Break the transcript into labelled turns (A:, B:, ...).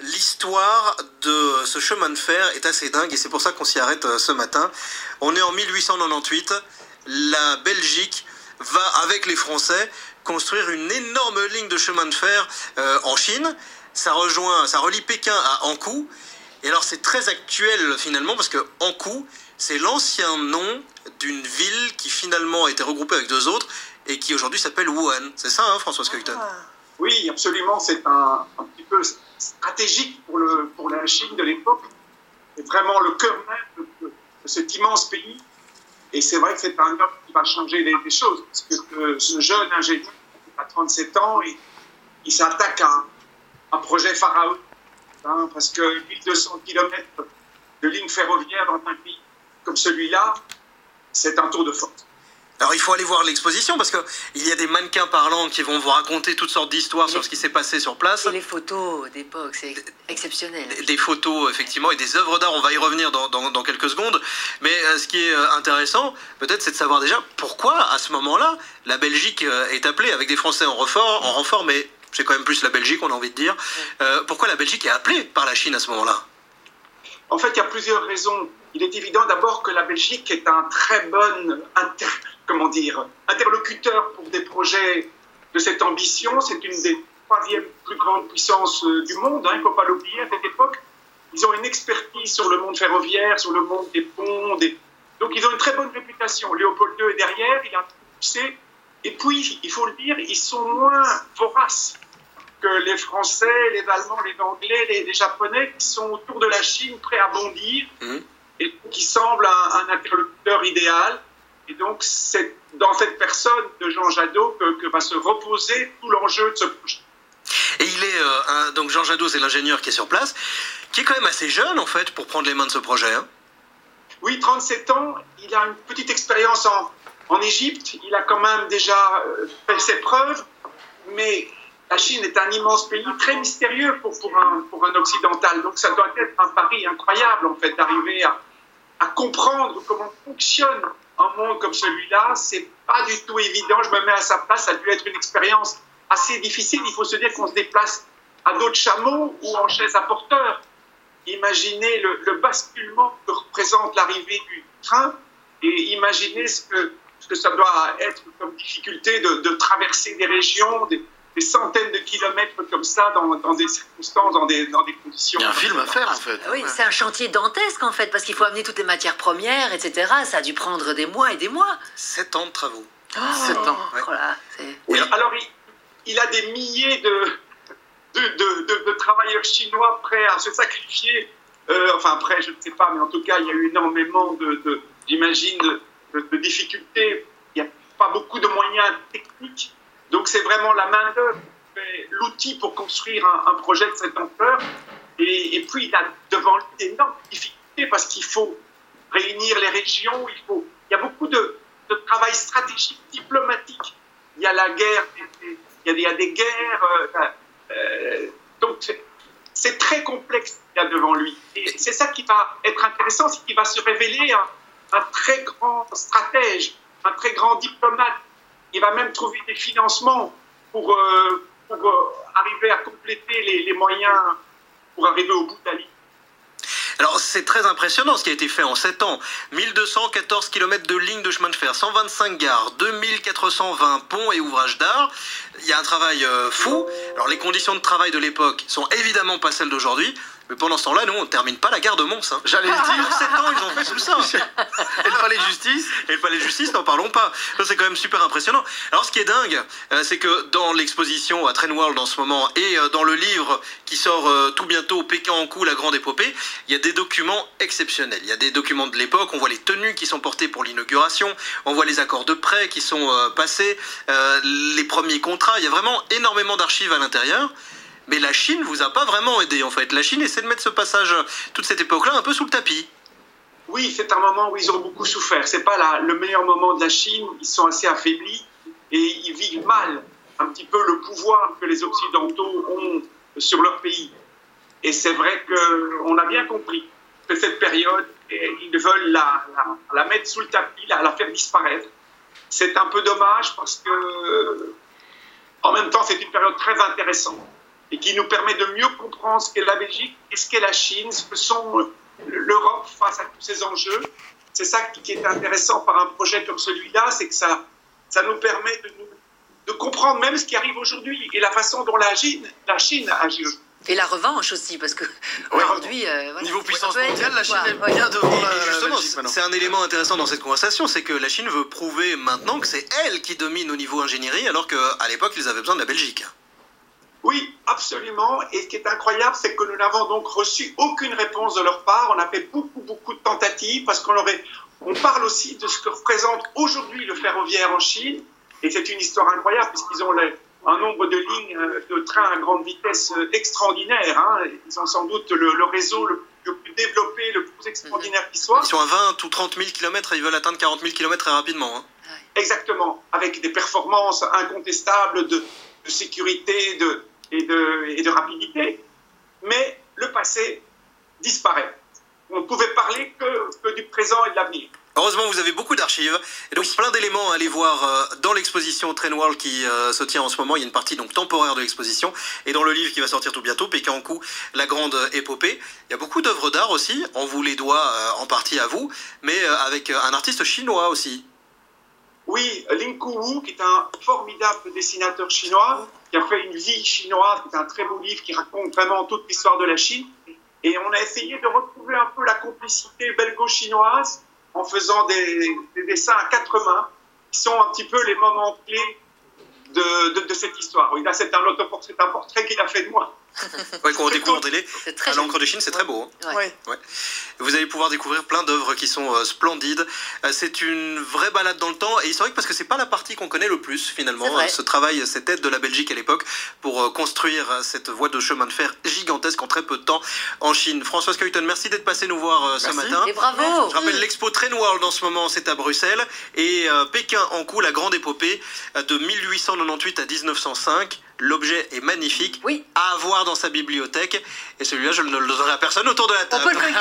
A: L'histoire de ce chemin de fer est assez dingue et c'est pour ça qu'on s'y arrête ce matin. On est en 1898, la Belgique va avec les Français construire une énorme ligne de chemin de fer en Chine. Ça relie Pékin à Hankou. Et alors c'est très actuel finalement parce que Hankou, c'est l'ancien nom d'une ville qui finalement a été regroupée avec deux autres et qui aujourd'hui s'appelle Wuhan. C'est ça, hein, Françoise Kuyten?
B: Oui, absolument. C'est un petit peu stratégique pour la Chine de l'époque. C'est vraiment le cœur même de cet immense pays. Et c'est vrai que c'est un homme qui va changer des choses. Parce que ce jeune ingénieur, qui a 37 ans, il s'attaque à un projet pharaonique. Hein, parce que 1200 km de ligne ferroviaire dans un pays comme celui-là, c'est un tour de force.
A: Alors il faut aller voir l'exposition parce qu'il y a des mannequins parlants qui vont vous raconter toutes sortes d'histoires sur ce qui s'est passé sur place.
C: Et les photos d'époque, c'est exceptionnel.
A: Des photos effectivement et des œuvres d'art, on va y revenir dans quelques secondes. Mais ce qui est intéressant peut-être c'est de savoir déjà pourquoi à ce moment-là la Belgique est appelée avec des Français en renfort, mais c'est quand même plus la Belgique on a envie de dire. Pourquoi la Belgique est appelée par la Chine à ce moment-là?
B: En fait il y a plusieurs raisons. Il est évident d'abord que la Belgique est un très bon interlocuteur pour des projets de cette ambition. C'est une des troisièmes plus grandes puissances du monde, hein, il ne faut pas l'oublier à cette époque. Ils ont une expertise sur le monde ferroviaire, sur le monde des ponts. Donc ils ont une très bonne réputation. Léopold II est derrière, il a un succès. Et puis, il faut le dire, ils sont moins voraces que les Français, les Allemands, les Anglais, les Japonais qui sont autour de la Chine prêts à bondir. Et qui semble un interlocuteur idéal. Et donc, c'est dans cette personne de Jean Jadot que va se reposer tout l'enjeu de ce projet.
A: Et il est, donc Jean Jadot, c'est l'ingénieur qui est sur place, qui est quand même assez jeune, en fait, pour prendre les mains de ce projet. Hein.
B: Oui, 37 ans, il a une petite expérience en Égypte, il a quand même déjà fait ses preuves, mais la Chine est un immense pays, très mystérieux pour un occidental. Donc ça doit être un pari incroyable, en fait, d'arriver à comprendre comment fonctionne un monde comme celui-là. C'est pas du tout évident, je me mets à sa place, ça a dû être une expérience assez difficile. Il faut se dire qu'on se déplace à dos de chameau ou en chaise à porteur. Imaginez le basculement que représente l'arrivée du train et imaginez ce que ça doit être comme difficulté de traverser des régions, des centaines de kilomètres comme ça, dans des circonstances, dans des conditions...
D: Il y a un film à faire, en fait.
C: Oui, c'est un chantier dantesque, en fait, parce qu'il faut amener toutes les matières premières, etc. Ça a dû prendre des mois et des mois.
A: 7 ans de travaux.
D: 7 ans.
A: Ouais.
C: Voilà,
B: oui, alors il a des milliers de travailleurs chinois prêts à se sacrifier. Enfin, prêts, je ne sais pas, mais en tout cas, il y a eu énormément j'imagine, de difficultés. Il n'y a pas beaucoup de moyens techniques. Donc c'est vraiment la main-d'œuvre, l'outil pour construire un projet de cette ampleur. Et puis il a devant lui d'énormes difficultés parce qu'il faut réunir les régions, il y a beaucoup de travail stratégique, diplomatique. Il y a la guerre, il y a des guerres. Donc c'est très complexe qu'il y a devant lui. Et c'est ça qui va être intéressant, c'est qu'il va se révéler un très grand stratège, un très grand diplomate. Il va même trouver des financements pour arriver à compléter les moyens pour arriver au bout de la ligne.
A: Alors c'est très impressionnant ce qui a été fait en 7 ans. 1214 km de lignes de chemin de fer, 125 gares, 2420 ponts et ouvrages d'art. Il y a un travail fou. Alors les conditions de travail de l'époque sont évidemment pas celles d'aujourd'hui. Mais pendant ce temps-là, nous, on ne termine pas la gare de Mons. Hein.
D: J'allais le dire.
A: 7 ans, ils ont fait tout ça.
D: Et le palais de justice?
A: Et le palais de justice, n'en parlons pas. Ça, c'est quand même super impressionnant. Alors, ce qui est dingue, c'est que dans l'exposition à Train World en ce moment et dans le livre qui sort tout bientôt, Pékin en coup, la grande épopée, il y a des documents exceptionnels. Il y a des documents de l'époque, on voit les tenues qui sont portées pour l'inauguration, on voit les accords de prêt qui sont passés, les premiers contrats. Il y a vraiment énormément d'archives à l'intérieur. Mais la Chine vous a pas vraiment aidé en fait. La Chine essaie de mettre ce passage, toute cette époque-là, un peu sous le tapis.
B: Oui, c'est un moment où ils ont beaucoup souffert. C'est pas le meilleur moment de la Chine. Ils sont assez affaiblis et ils vivent mal un petit peu le pouvoir que les Occidentaux ont sur leur pays. Et c'est vrai qu'on a bien compris que cette période, ils veulent la mettre sous le tapis, la faire disparaître. C'est un peu dommage parce que, en même temps, c'est une période très intéressante. et qui nous permet de mieux comprendre ce qu'est la Belgique et ce qu'est la Chine, ce que sont l'Europe face à tous ces enjeux. C'est ça qui est intéressant par un projet comme celui-là, c'est que ça nous permet de comprendre même ce qui arrive aujourd'hui et la façon dont la Chine agit aujourd'hui.
C: Et la revanche aussi, parce que aujourd'hui, voilà,
D: Niveau puissance
C: ça peut être
D: mondiale, la Chine
C: quoi,
D: est bien devant
A: Et
D: la
A: justement,
D: Belgique maintenant.
A: c'est un élément intéressant dans cette conversation, c'est que la Chine veut prouver maintenant que c'est elle qui domine au niveau ingénierie, alors qu'à l'époque, ils avaient besoin de la Belgique.
B: Oui, absolument. Et ce qui est incroyable, c'est que nous n'avons donc reçu aucune réponse de leur part. On a fait beaucoup de tentatives parce on parle aussi de ce que représente aujourd'hui le ferroviaire en Chine. Et c'est une histoire incroyable puisqu'ils ont un nombre de lignes de trains à grande vitesse extraordinaire. Hein. Ils ont sans doute le réseau le plus développé, le plus extraordinaire qui soit.
A: Ils sont à 20 ou 30 000 km et ils veulent atteindre 40 000 km très rapidement. Hein.
B: Exactement, avec des performances incontestables de sécurité et de rapidité. Mais le passé disparaît. On ne pouvait parler que du présent et de l'avenir.
A: Heureusement, vous avez beaucoup d'archives et donc plein d'éléments à aller voir dans l'exposition Train World qui se tient en ce moment. Il y a une partie donc temporaire de l'exposition et dans le livre qui va sortir tout bientôt, Pékin en coup, la grande épopée. Il y a beaucoup d'œuvres d'art aussi. On vous les doit en partie à vous, mais avec un artiste chinois aussi.
B: Oui, Lin Kuwu, qui est un formidable dessinateur chinois, qui a fait une vie chinoise, c'est un très beau livre qui raconte vraiment toute l'histoire de la Chine. Et on a essayé de retrouver un peu la complicité belgo-chinoise en faisant des dessins à 4 mains, qui sont un petit peu les moments clés de cette histoire. Oui, là, c'est un portrait qu'il a fait de moi.
A: Ouais, qu'on découvre en télé.
C: C'est très
A: À l'encre de Chine, c'est très beau. Hein.
C: Ouais.
A: Ouais. Vous allez pouvoir découvrir plein d'œuvres qui sont splendides. C'est une vraie balade dans le temps et historique parce que c'est pas la partie qu'on connaît le plus finalement. Ce travail, cette aide de la Belgique à l'époque pour construire cette voie de chemin de fer gigantesque en très peu de temps en Chine. Françoise Kuyten, merci d'être passée nous voir ce matin.
C: Et bravo.
A: Je rappelle l'expo Train World en ce moment, c'est à Bruxelles et Pékin en coup, la grande épopée de 1898 à 1905. L'objet est magnifique,
C: Oui.
A: à avoir dans sa bibliothèque et celui-là je ne le donnerai à personne autour de la table.
C: On peut le